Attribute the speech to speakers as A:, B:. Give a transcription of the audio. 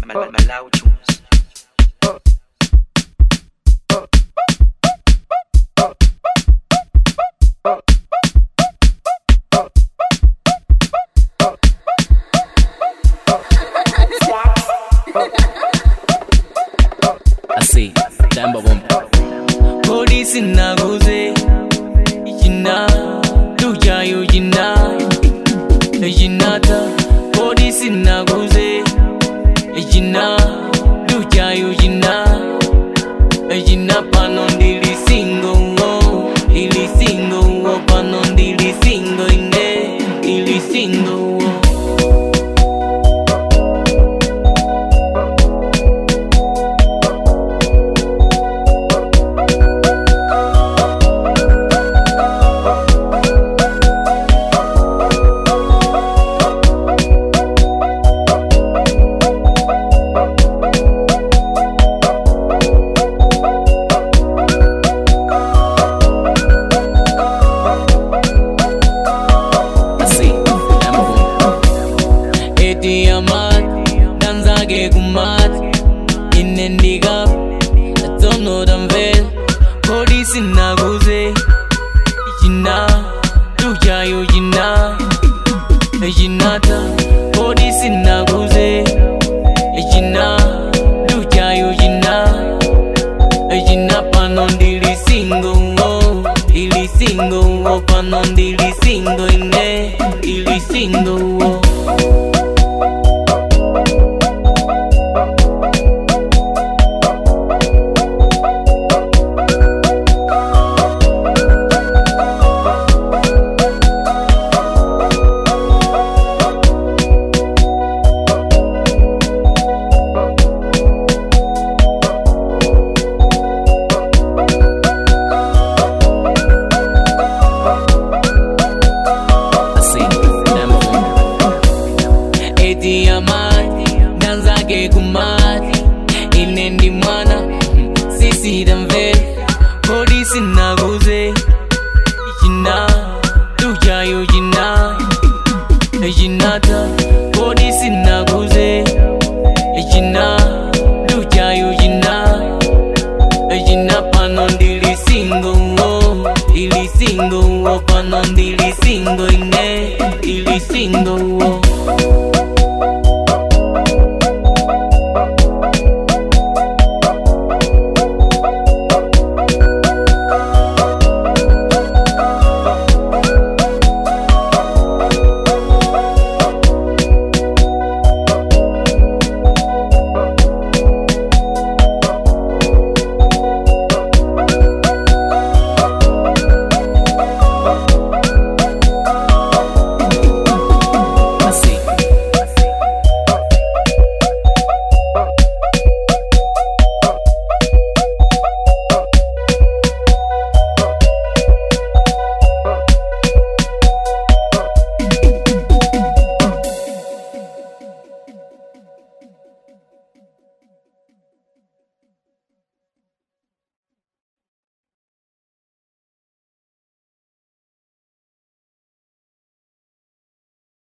A: Malawi tunes.
B: I see, Damba Bomba. Police in Nagoze, Yina, Dujayo Yina, Yinata. Police in Nagoze, Yina, Dujayo Yina, Yina Panon Dili Single, Ili Single, Panon Dili Single, Ili Single. Danzage kumat inendiga tono damvel police naguze Yina Dujayo Yina Yinata police naguze Yina Dujayo Yina Yina panon dili single ili single panon dili single ili single. Danzage kumat inendi mwana sisi damvel police naguze Yina Dujayo Yina Yinata police naguze Yina Dujayo Yina Yina panon dili single ili single panon dili single ili single.